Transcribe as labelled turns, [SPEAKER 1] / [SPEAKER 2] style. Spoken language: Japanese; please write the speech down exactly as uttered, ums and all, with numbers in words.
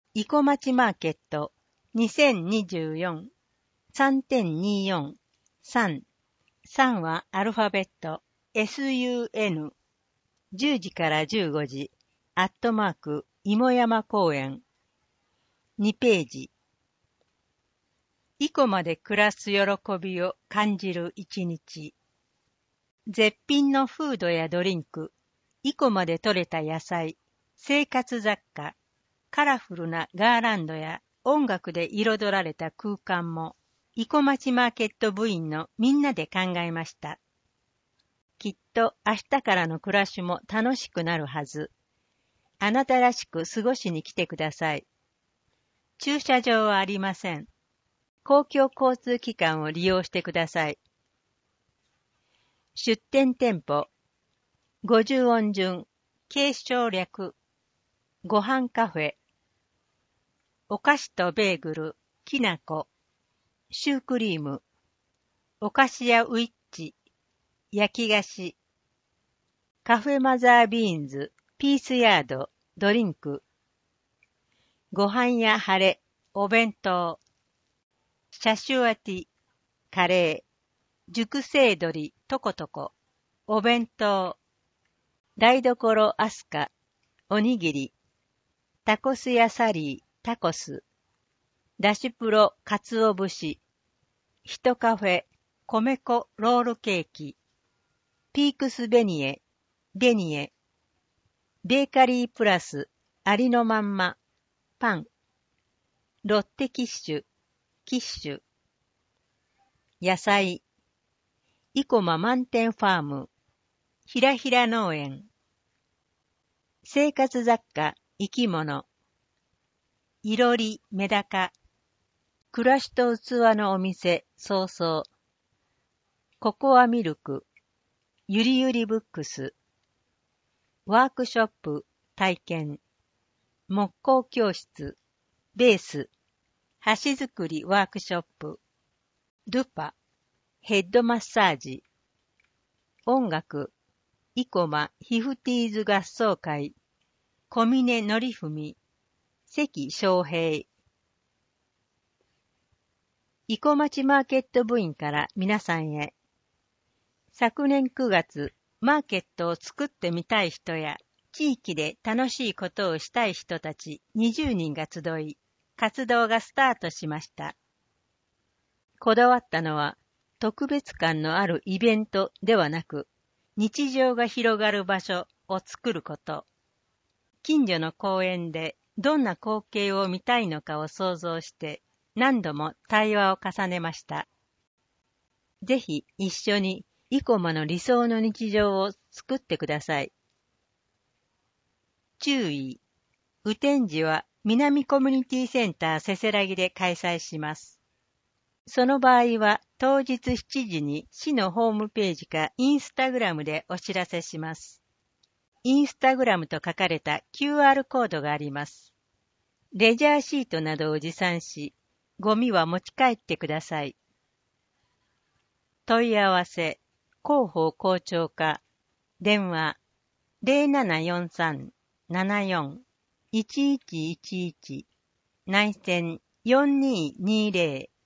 [SPEAKER 1] 生駒町マーケットにせんにじゅうよん さんてんにじゅうよん さん さんはアルファベット エスユーエヌ じゅうじからじゅうごじアットマーク芋山公園にページ。生駒で暮らす喜びを感じる一日。絶品のフードやドリンク、生駒で採れた野菜、生活雑貨、カラフルなガーランドや音楽で彩られた空間も、生駒町マーケット部員のみんなで考えました。きっと明日からの暮らしも楽しくなるはず。あなたらしく過ごしに来てください。駐車場はありません。公共交通機関を利用してください。出店店舗、五十音順、継承略、ご飯カフェ、お菓子とベーグル、きなこ、シュークリーム、お菓子屋ウィッチ、焼き菓子、カフェマザービーンズ、ピースヤード、ドリンク、ご飯屋晴れ、お弁当、シャシュアティ、カレー、熟成鶏、トコトコ、お弁当、台所アスカ、おにぎり、タコス屋サリー、タコス、ダシプロ、かつお節、ヒトカフェ、米粉ロールケーキ、ピークスベニエ、ベニエ、ベーカリープラス、ありのまんま、パン、ロッテキッシュ、キッシュ、野菜、生駒満点ファーム、ひらひら農園、生活雑貨、生き物、いろり、メダカ、暮らしと器のお店、そうそう、ココアミルク、ゆりゆりブックス、ワークショップ、体験、木工教室、ベース、箸作りワークショップ、ルパ、ヘッドマッサージ、音楽、生駒ヒフティーズ合奏会、小峰則文、関昌平。生駒町マーケット部員から皆さんへ。昨年くがつ、マーケットを作ってみたい人や、地域で楽しいことをしたい人たちにじゅうにんが集い、活動がスタートしました。こだわったのは、特別感のあるイベントではなく、日常が広がる場所を作ること。近所の公園でどんな光景を見たいのかを想像して何度も対話を重ねました。ぜひ一緒に生駒の理想の日常を作ってください。注意。雨天時は南コミュニティセンターせせらぎで開催します。その場合は当日しちじに市のホームページかインスタグラムでお知らせします。インスタグラムと書かれた キューアール コードがあります。レジャーシートなどを持参し、ゴミは持ち帰ってください。問い合わせ、広報校長課、電話 ゼロななよんさん ななよん いちいちいちいち 内線よんにーにーぜろ